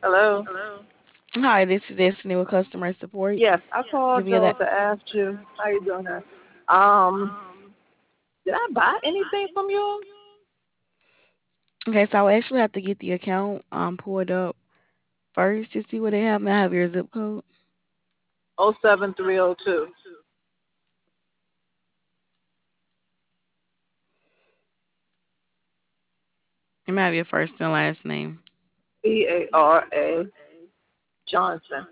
Hello. Hi, this is Destiny with customer support. Yes, I Give called you though that. to ask you how you doing there. Um, did I buy anything from you? Okay, so I actually have to get the account pulled up first to see what they have. May I have your zip code? 07302. And may I have your first and last name? BARA Johnson.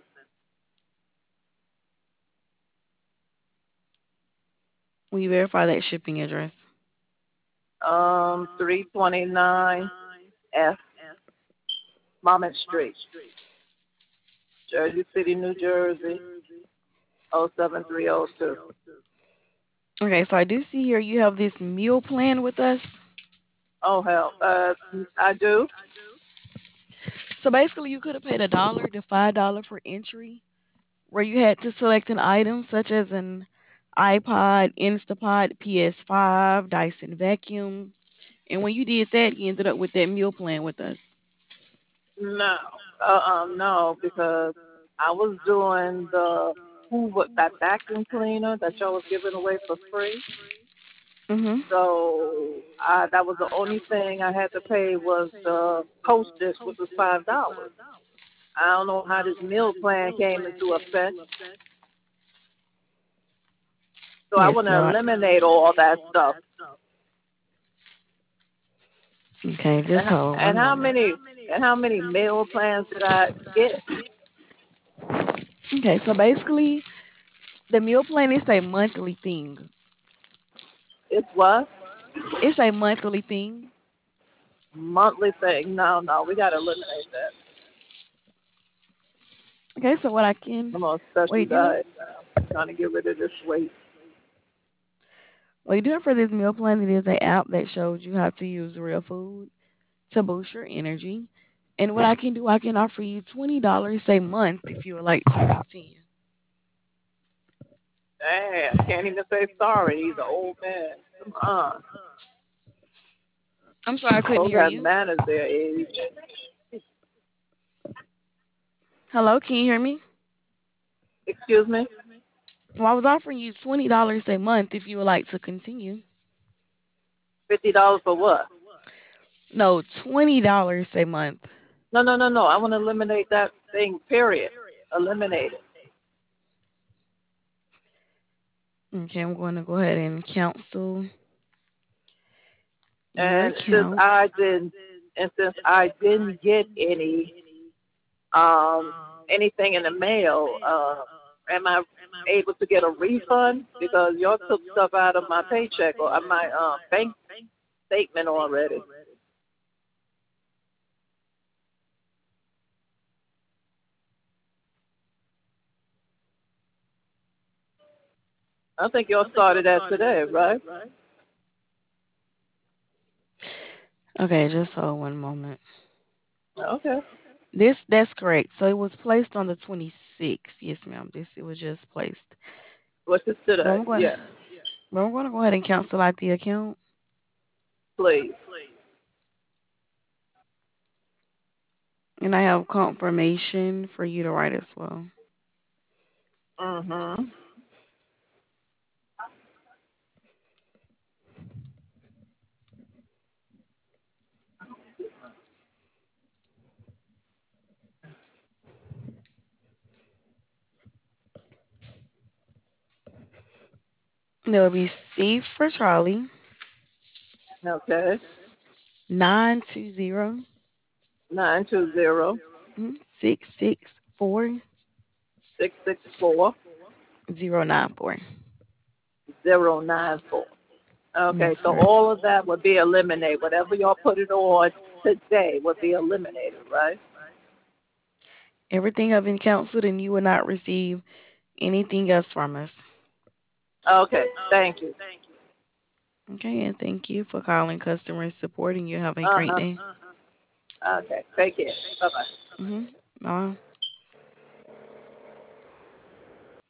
Will you verify that shipping address? 329 F Marmot Street, Jersey City, New Jersey, 07302. Okay, so I do see here you have this meal plan with us. Oh hell. I do. So basically, you could have paid $1 to $5 for entry, where you had to select an item such as an iPod, Instapot, PS5, Dyson vacuum, and when you did that, you ended up with that meal plan with us. No. No, because I was doing the Hoover, that vacuum cleaner that y'all was giving away for free. Mhm. So that was the only thing I had to pay was the postage, which was $5. I don't know how this meal plan came into effect, so I Yes, want to ma'am. eliminate all that stuff. Okay, And, just hold and one how moment. many and how many meal plans did I get? Okay, so basically, the meal plan is a monthly thing. It's what? It's a monthly thing. Monthly thing. No, no, we got to eliminate that. Okay, so what I can, I'm on what special you do, diet now. Trying to get rid of this weight. what you do for this meal plan, it is an app that shows you how to use real food to boost your energy. And what I can do, I can offer you $20 a month if you would like to continue. Damn, can't even say sorry. He's an old man. Come on. I'm sorry, I couldn't Folks hear have you. manners their age. Hello, can you hear me? Excuse me? Well, I was offering you $20 a month if you would like to continue. $50 for what? No, $20 a month. No, no, no, no. I want to eliminate that thing, period. Eliminate it. Okay, I'm going to go ahead and cancel your And since account. I didn't, and since I didn't get um, anything in the mail, am I able to get a refund? Because y'all took stuff out of my paycheck or my bank statement already. I think y'all started that today, right? Okay, just hold one moment. Okay. That's correct. So it was placed on the 26th. Yes, ma'am. This it was just placed. What's this But today? I'm going Yes, but I'm going to go ahead and cancel out the account. please. And I have confirmation for you to write as well. Mm-hmm. There will be C for Charlie, Okay. 920 920 664 664 094. 094. Okay, That's so correct. all of that would be eliminated. Whatever y'all put it on today would be eliminated, right? Everything have been canceled and you will not receive anything else from us. Okay, thank you. Okay, and thank you for calling customer support and you have a Uh great huh. day. Okay, take care. Bye bye. Mm-hmm. Bye.